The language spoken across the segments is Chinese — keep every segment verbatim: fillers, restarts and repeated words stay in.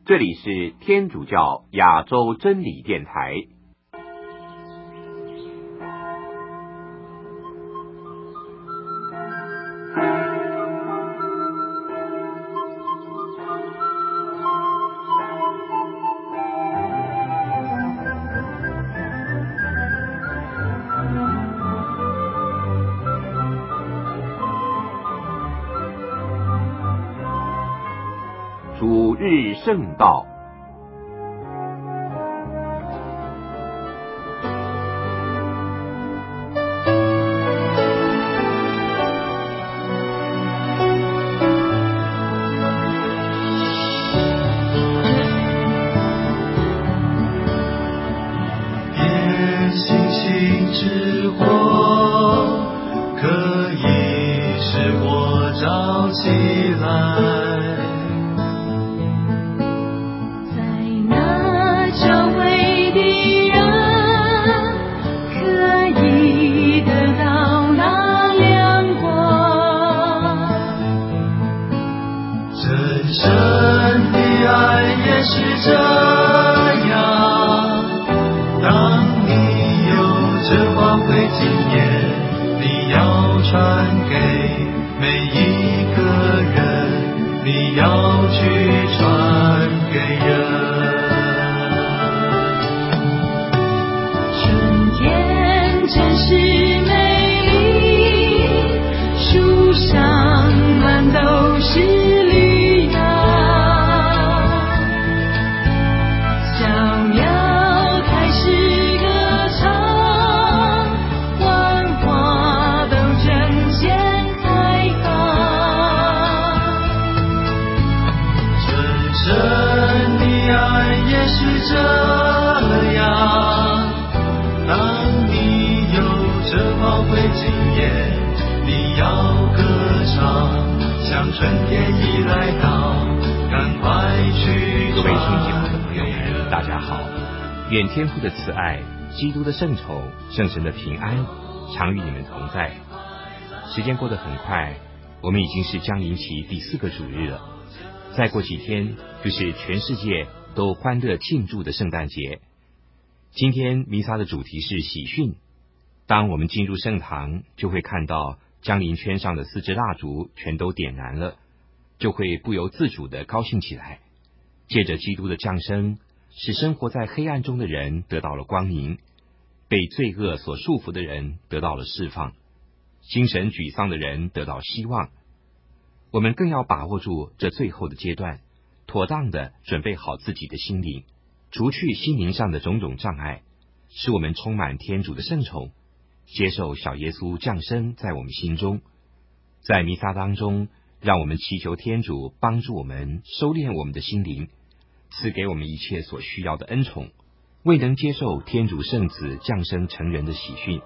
这里是天主教亚洲真理电台。主日圣道， 别星星之火，可以使我照起来。 愿天父的慈爱、基督的圣宠、圣神的平安常与你们同在。时间过得很快，我们已经是将临期第四个主日了。再过几天就是全世界都欢乐庆祝的圣诞节。今天弥撒的主题是喜讯。当我们进入圣堂，就会看到将临圈上的四支蜡烛全都点燃了，就会不由自主地高兴起来。借着基督的降生，使生活在黑暗中的人得到了光明，被罪恶所束缚的人得到了释放，精神沮丧的人得到希望。我们更要把握住这最后的阶段，妥当的准备好自己的心灵，除去心灵上的种种障碍，使我们充满天主的圣宠，接受小耶稣降生在我们心中。在弥撒当中，让我们祈求天主帮助我们收敛我们的心灵，赐给我们一切所需要的恩宠，未能接受天主圣子降生成人的喜讯。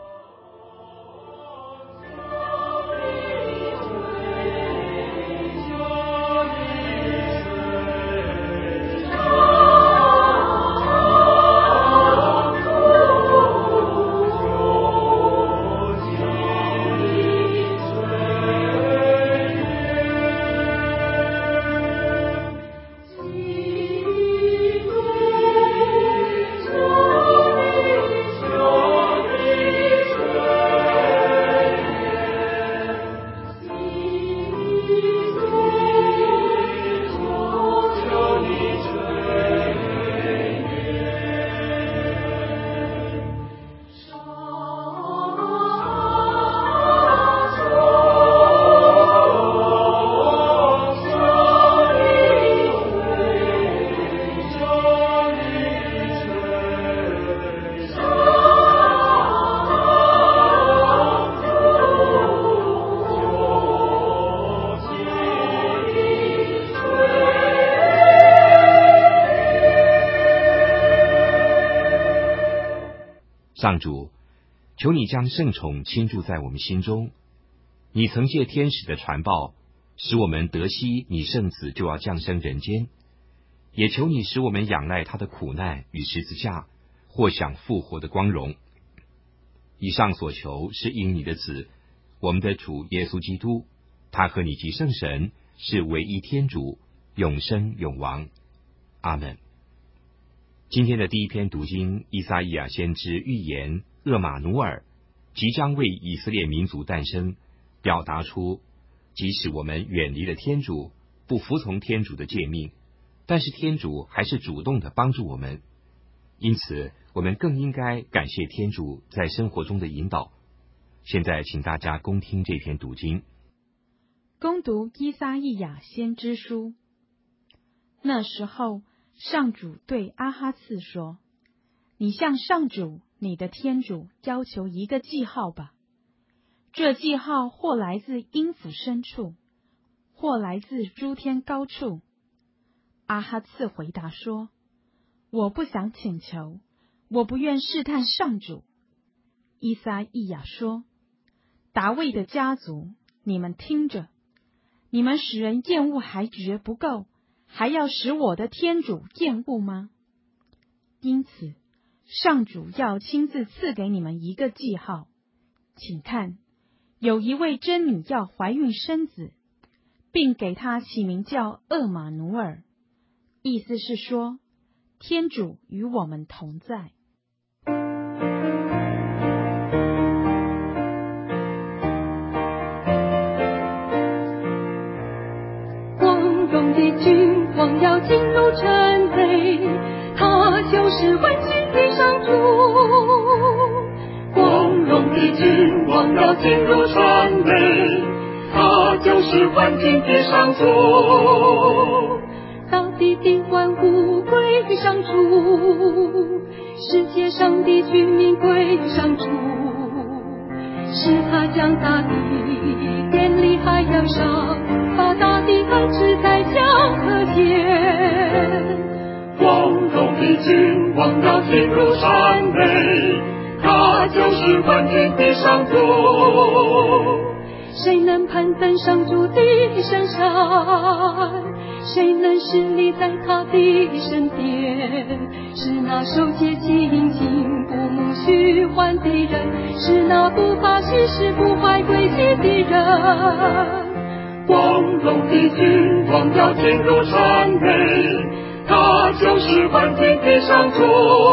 上主，求你将圣宠倾注在我们心中。你曾借天使的传报，使我们得悉你圣子就要降生人间，也求你使我们仰赖他的苦难与十字架，或享复活的光荣。以上所求是因你的子，我们的主耶稣基督，他和你及圣神是唯一天主，永生永王。 阿们。今天的第一篇读经，以赛亚先知预言厄玛努尔即将为以色列民族诞生，表达出即使我们远离了天主，不服从天主的诫命，但是天主还是主动的帮助我们。因此我们更应该感谢天主在生活中的引导。现在请大家恭听这篇读经。 恭读依撒意亚先知书。那时候，上主对阿哈次说：你向上主你的天主要求一个记号吧，这记号或来自阴府深处，或来自诸天高处。阿哈次回答说：我不想请求，我不愿试探上主。依撒意亚说：达味的家族，你们听着，你们使人厌恶还觉不够，还要使我的天主厌恶吗？因此，上主要亲自赐给你们一个记号。请看，有一位真女要怀孕生子，并给她起名叫厄玛努尔，意思是说，天主与我们同在。 的君王要进入城内，他就是万军的上主。光荣的君王要进入城内，他就是万军的上主。大地的万物归于上主，世界上的居民归于上主，是他将大地建立海洋上，把大地安置在江河间。光荣的君王要进入山内，他就是万军的上主。谁能攀登上主的圣山？谁能侍立在他的圣殿？是那守节敬虔不慕虚幻的人，是那不怕虚实不怀诡计的人。光荣的君王要进入山内，他就是万军的上主。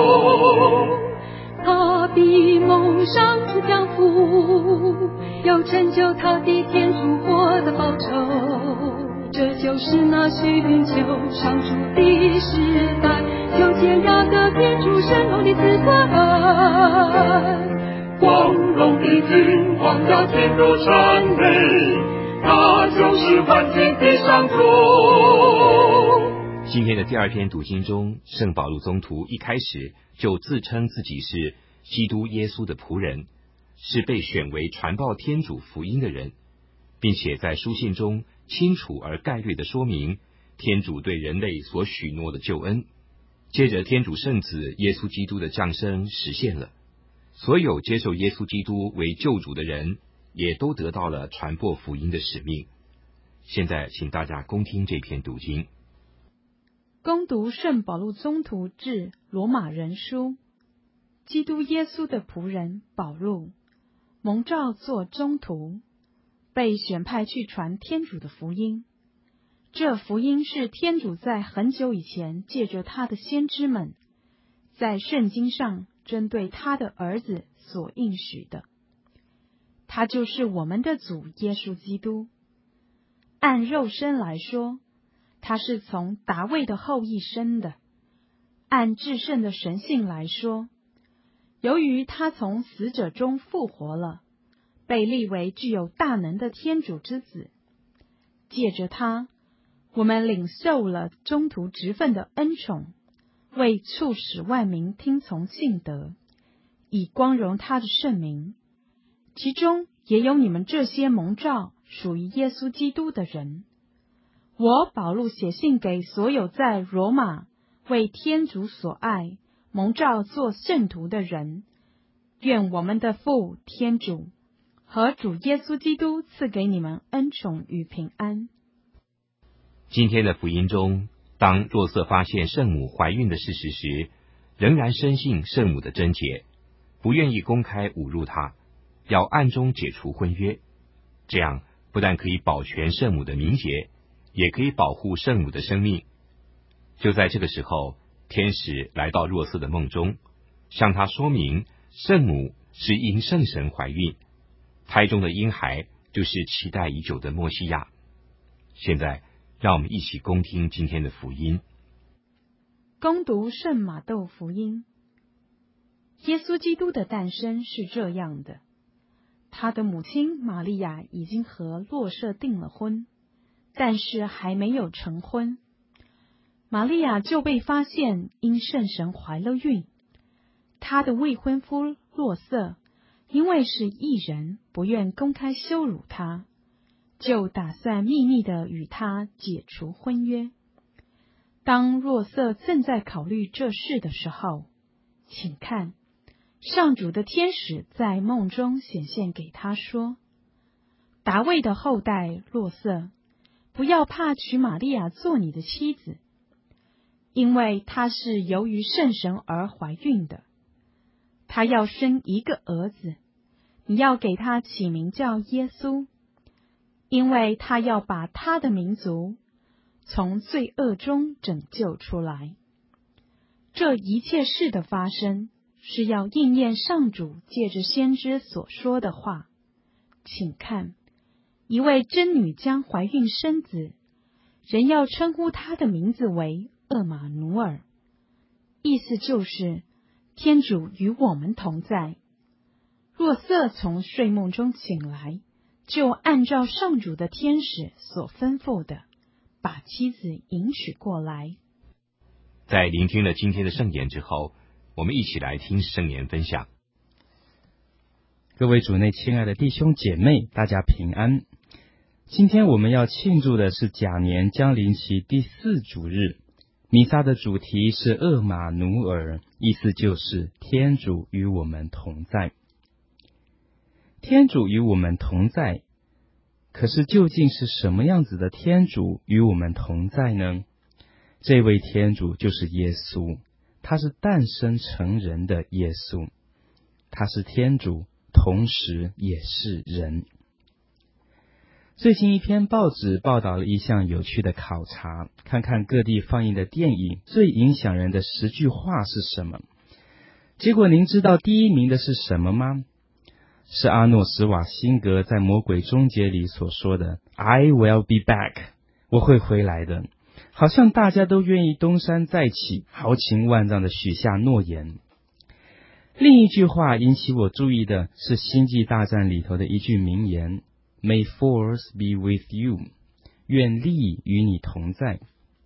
他必蒙上主降福，要成就他的天主国的报酬。这就是那寻求上主的时代，求见亚的天主圣容的子孙。光荣的君王要进入山内，他就是万军的上主。 今天的第二篇读经中，圣保禄宗徒一开始就自称自己是基督耶稣的仆人，是被选为传报天主福音的人，并且在书信中清楚而概略地说明天主对人类所许诺的救恩。接着天主圣子耶稣基督的降生实现了，所有接受耶稣基督为救主的人也都得到了传播福音的使命。现在请大家恭听这篇读经。 恭读圣保禄宗徒致罗马人书。基督耶稣的仆人保禄，蒙召做宗徒，被选派去传天主的福音。这福音是天主在很久以前借着他的先知们，在圣经上针对他的儿子所应许的。他就是我们的主耶稣基督。按肉身来说，他是从达味的后裔生的；按至圣的神性来说，由于他从死者中复活了，被立为具有大能的天主之子。借着他，我们领受了宗徒职分的恩宠，为促使万民听从信德，以光荣他的圣名。其中也有你们这些蒙召属于耶稣基督的人。我保禄写信给所有在罗马为天主所爱、蒙召做圣徒的人，愿我们的父天主和主耶稣基督赐给你们恩宠与平安。 今天的福音中，当若瑟发现圣母怀孕的事实时，仍然深信圣母的贞洁，不愿意公开侮辱她，要暗中解除婚约。这样不但可以保全圣母的名节，也可以保护圣母的生命。 就在这个时候，天使来到若瑟的梦中，向他说明圣母是因圣神怀孕，胎中的婴孩就是期待已久的默西亚。现在让我们一起恭听今天的福音。 恭读圣马窦福音。耶稣基督的诞生是这样的，他的母亲玛利亚已经和若瑟订了婚，但是还没有成婚。玛利亚就被发现因圣神怀了孕。她的未婚夫若瑟因为是义人，不愿公开羞辱她，就打算秘密地与她解除婚约。当若瑟正在考虑这事的时候，请看，上主的天使在梦中显现给他说：达味的后代若瑟，不要怕娶玛利亚做你的妻子，因为她是由于圣神而怀孕的。她要生一个儿子，你要给他起名叫耶稣，因为他要把他的民族从罪恶中拯救出来。这一切事的发生，是要应验上主借着先知所说的话。请看，一位真女将怀孕生子，人要称呼他的名字为厄玛努尔，意思就是天主与我们同在。若瑟从睡梦中醒来，就按照上主的天使所吩咐的，把妻子迎娶过来。 在聆听了今天的圣言之后，我们一起来听圣言分享。 各位主内亲爱的弟兄姐妹，大家平安。今天我们要庆祝的是甲年将临期第四主日，弥撒的主题是厄玛努尔，意思就是天主与我们同在。天主与我们同在，可是究竟是什么样子的天主与我们同在呢？这位天主就是耶稣，他是诞生成人的耶稣，他是天主，同时也是人。最近一篇报纸报道了一项有趣的考察，看看各地放映的电影最影响人的十句话是什么。结果您知道第一名的是什么吗？是阿诺·施瓦辛格在《魔鬼终结》里所说的 I will be back， 我会回来的。好像大家都愿意东山再起，豪情万丈的许下诺言。另一句话引起我注意的是《星际大战》里头的一句名言 May force be with you， 愿力与你同在。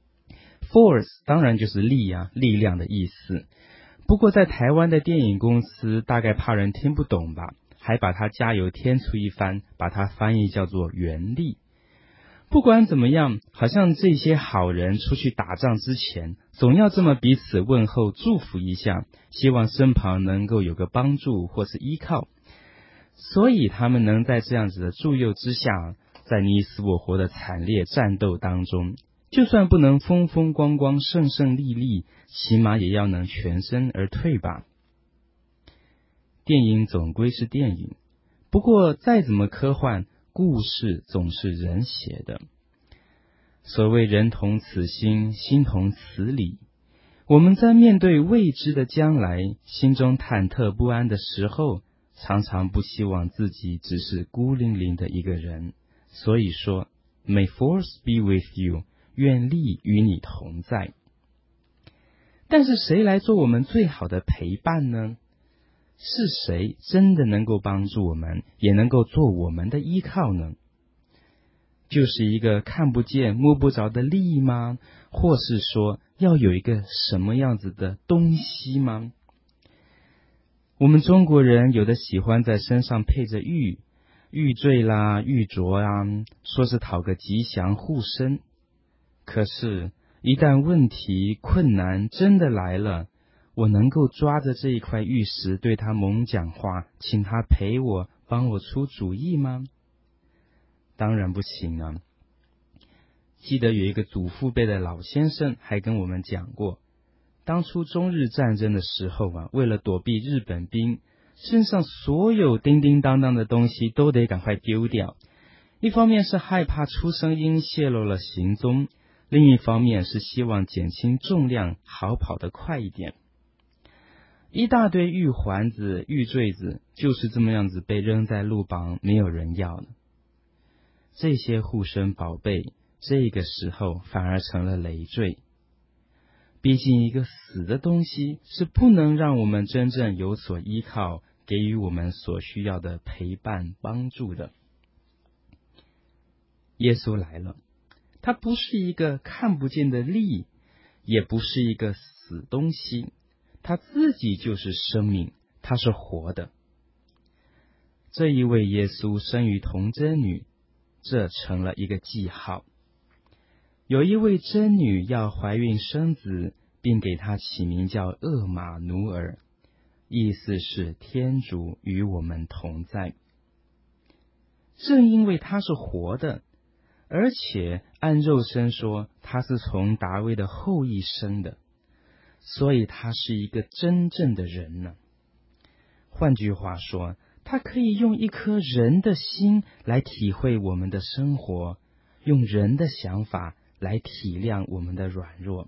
Force 当然就是力啊，力量的意思。不过在台湾的电影公司大概怕人听不懂吧，还把它加油添醋一番，把它翻译叫做原力。不管怎么样，好像这些好人出去打仗之前，总要这么彼此问候祝福一下，希望身旁能够有个帮助或是依靠。所以他们能在这样子的助佑之下，在你死我活的惨烈战斗当中，就算不能风风光光胜胜利利，起码也要能全身而退吧。电影总归是电影，不过再怎么科幻，故事总是人写的。所谓人同此心，心同此理。我们在面对未知的将来，心中忐忑不安的时候，常常不希望自己只是孤零零的一个人。所以说 May force be with you， 愿力与你同在。但是谁来做我们最好的陪伴呢？是谁真的能够帮助我们，也能够做我们的依靠呢？就是一个看不见摸不着的力吗？或是说要有一个什么样子的东西吗？我们中国人有的喜欢在身上配着玉，玉坠啦，玉镯啊，说是讨个吉祥护身。可是一旦问题困难真的来了，我能够抓着这一块玉石对他猛讲话，请他陪我，帮我出主意吗？当然不行啊。记得有一个祖父辈的老先生还跟我们讲过，当初中日战争的时候啊，为了躲避日本兵，身上所有叮叮当当的东西都得赶快丢掉。一方面是害怕出声音泄露了行踪， 另一方面是希望减轻重量，好跑得快一点。一大堆玉环子、玉坠子就是这么样子被扔在路旁，没有人要了。这些护身宝贝，这个时候反而成了累赘。毕竟一个死的东西是不能让我们真正有所依靠，给予我们所需要的陪伴帮助的。耶稣来了，他不是一个看不见的力，也不是一个死东西，他自己就是生命，他是活的。这一位耶稣生于童贞女，这成了一个记号。有一位贞女要怀孕生子，并给他起名叫厄玛奴尔，意思是天主与我们同在。正因为他是活的，而且按肉身说他是从达味的后裔生的，所以他是一个真正的人呢。换句话说，他可以用一颗人的心来体会我们的生活，用人的想法来体谅我们的软弱。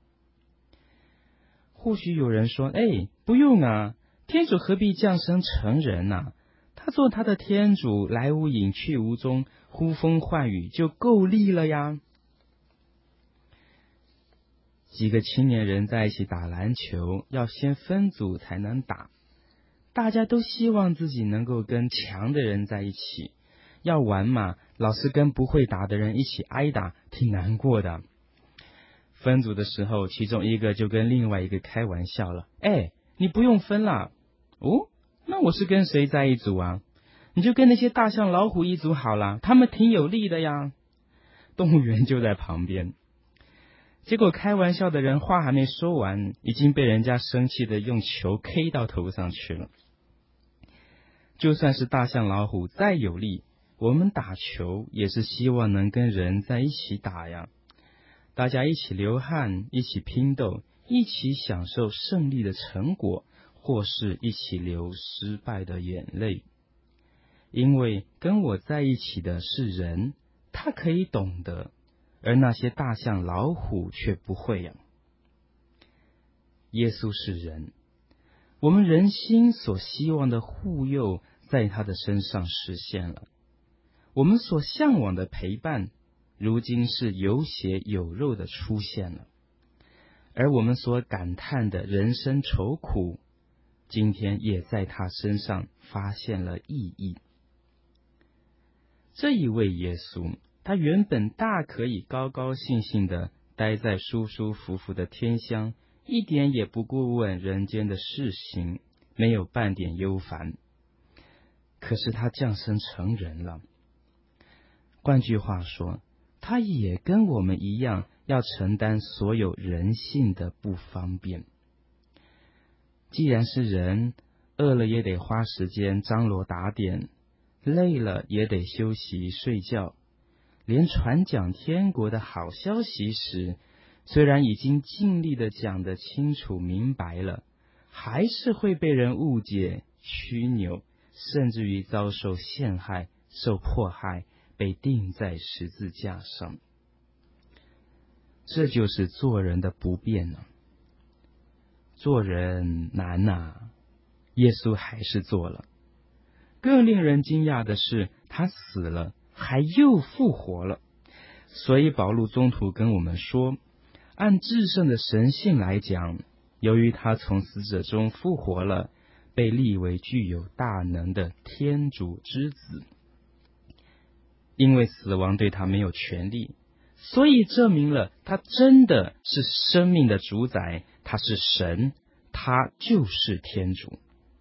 或许有人说，哎，不用啊，天主何必降生成人啊？他做他的天主，来无影去无踪，呼风唤雨就够力了呀。几个青年人在一起打篮球，要先分组才能打，大家都希望自己能够跟强的人在一起。要玩嘛，老是跟不会打的人一起挨打，挺难过的。分组的时候，其中一个就跟另外一个开玩笑了，哎，你不用分啦。哦，那我是跟谁在一组啊？你就跟那些大象老虎一组好啦，他们挺有力的呀。动物园就在旁边。结果开玩笑的人话还没说完，已经被人家生气的用球 K 到头上去了。就算是大象老虎再有力，我们打球也是希望能跟人在一起打呀。大家一起流汗，一起拼斗，一起享受胜利的成果，或是一起流失败的眼泪。因为跟我在一起的是人，他可以懂得，而那些大象老虎却不会呀。耶稣是人，我们人心所希望的护佑在他的身上实现了，我们所向往的陪伴如今是有血有肉的出现了，而我们所感叹的人生愁苦，今天也在他身上发现了意义。这一位耶稣，他原本大可以高高兴兴的待在舒舒服服的天乡，一点也不顾问人间的事情，没有半点忧烦。可是他降生成人了，换句话说，他也跟我们一样要承担所有人性的不方便。既然是人，饿了也得花时间张罗打点，累了也得休息睡觉。连传讲天国的好消息时，虽然已经尽力的讲得清楚明白了，还是会被人误解、曲扭，甚至于遭受陷害、受迫害，被钉在十字架上。这就是做人的不便呢、啊。做人难啊，耶稣还是做了。更令人惊讶的是，他死了，还又复活了。所以保禄宗徒跟我们说，按至圣的神性来讲，由于他从死者中复活了，被立为具有大能的天主之子。因为死亡对他没有权利，所以证明了他真的是生命的主宰，他是神，他就是天主。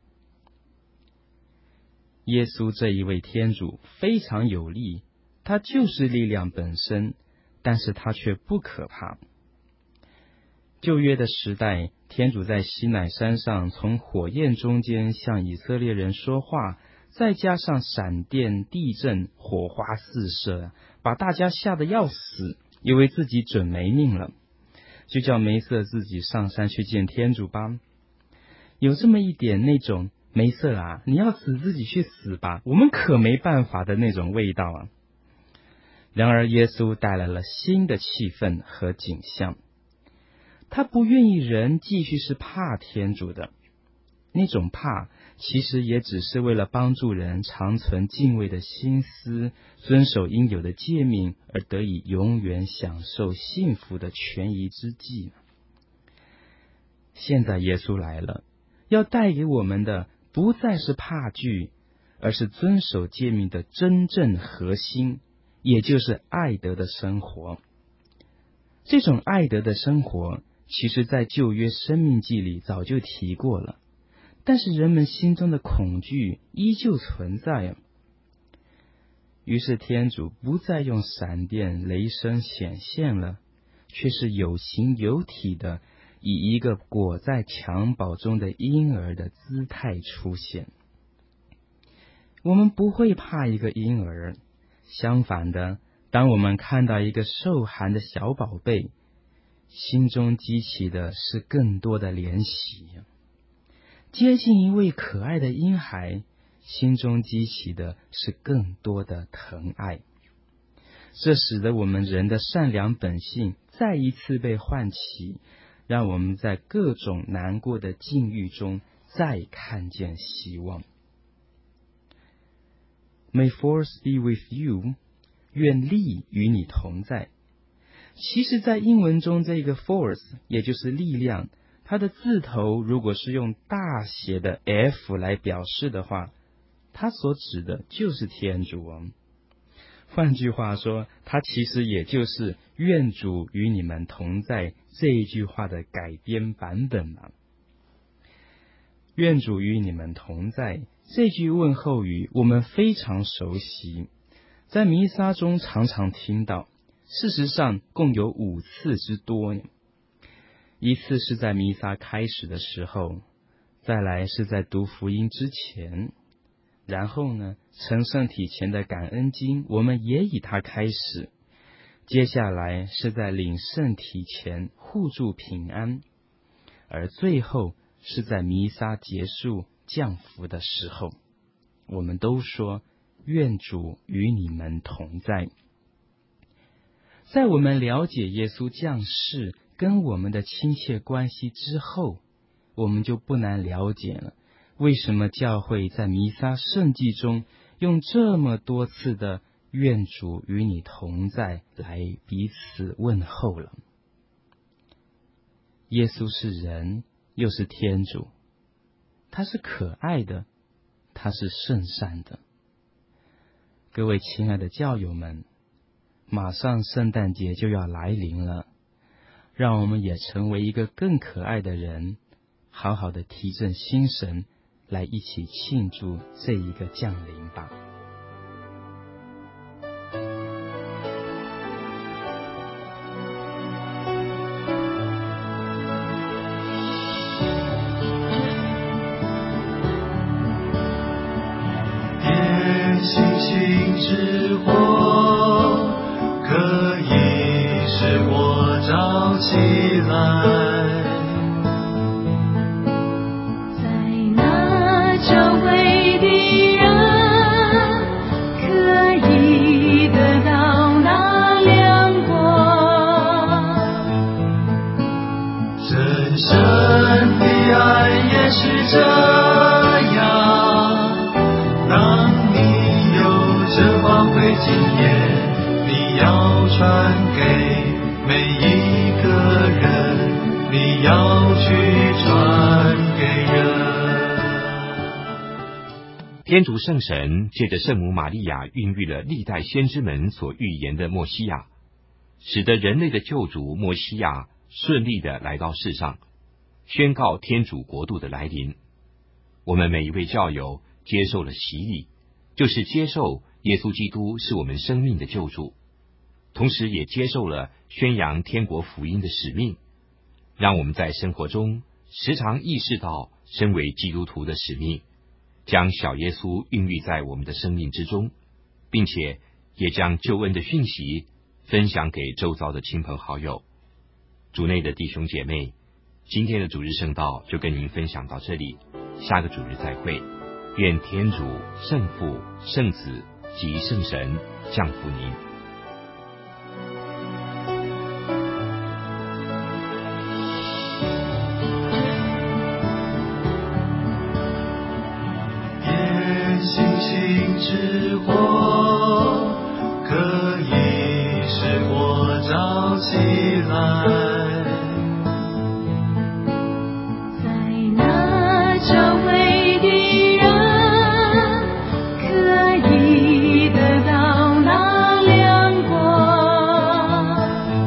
耶稣这一位天主非常有力，他就是力量本身，但是他却不可怕。旧约的时代，天主在西乃山上从火焰中间向以色列人说话，再加上闪电、地震、火花四射，把大家吓得要死，以为自己准没命了，就叫梅瑟自己上山去见天主吧。有这么一点那种梅瑟啊，你要死自己去死吧，我们可没办法的那种味道啊。 然而耶稣带来了新的气氛和景象，他不愿意人继续是怕天主的，那种怕其实也只是为了帮助人长存敬畏的心思，遵守应有的诫命，而得以永远享受幸福的权宜之计。现在耶稣来了，要带给我们的不再是怕惧，而是遵守诫命的真正核心，也就是爱德的生活。这种爱德的生活，其实在旧约生命记里早就提过了，但是人们心中的恐惧依旧存在啊。于是天主不再用闪电雷声显现了，却是有形有体的，以一个裹在襁褓中的婴儿的姿态出现。我们不会怕一个婴儿，相反的，当我们看到一个受寒的小宝贝，心中激起的是更多的怜惜；接近一位可爱的婴孩，心中激起的是更多的疼爱。这使得我们人的善良本性再一次被唤起，让我们在各种难过的境遇中再看见希望。May force be with you， 愿力与你同在。其实在英文中，这个 force 也就是力量，它的字头如果是用大写的 F 来表示的话，它所指的就是天主哦。换句话说，它其实也就是愿主与你们同在这一句话的改编版本嘛。愿主与你们同在这句问候语我们非常熟悉，在弥撒中常常听到，事实上共有五次之多。一次是在弥撒开始的时候，再来是在读福音之前，然后呢，承圣体前的感恩经我们也以它开始，接下来是在领圣体前互助平安，而最后是在弥撒结束降福的时候，我们都说愿主与你们同在。在我们了解耶稣降世跟我们的亲切关系之后，我们就不难了解了，为什么教会在弥撒圣祭中用这么多次的愿主与你同在来彼此问候了。耶稣是人，又是天主，他是可爱的，他是圣善的。各位亲爱的教友们，马上圣诞节就要来临了，让我们也成为一个更可爱的人，好好的提振心神，来一起庆祝这一个降临吧。 星星之火可以使我照起来， 在那周围的人可以得到那亮光， 真神的爱也是这样。当你有这宝贵经验，你要传给每一个人，你要去传给人。 天主圣神借着圣母玛利亚孕育了历代先知们所预言的默西亚，使得人类的救主默西亚顺利的来到世上，宣告天主国度的来临。我们每一位教友接受了洗礼，就是接受耶稣基督是我们生命的救主，同时也接受了宣扬天国福音的使命，让我们在生活中时常意识到身为基督徒的使命，将小耶稣孕育在我们的生命之中，并且也将救恩的讯息分享给周遭的亲朋好友。主内的弟兄姐妹，今天的主日圣道就跟您分享到这里，下个主日再会。愿天主、圣父、圣子及圣神降福您。 是火，可以使我照起来。 在那周围的人可以得到那亮光，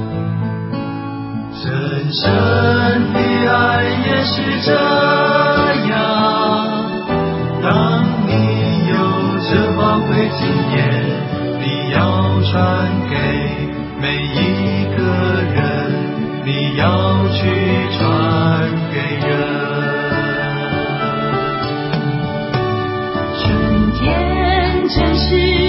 真神的爱也是这样，当你有这宝贵经验，你要传给每一个人，你要去传给人。 春天真是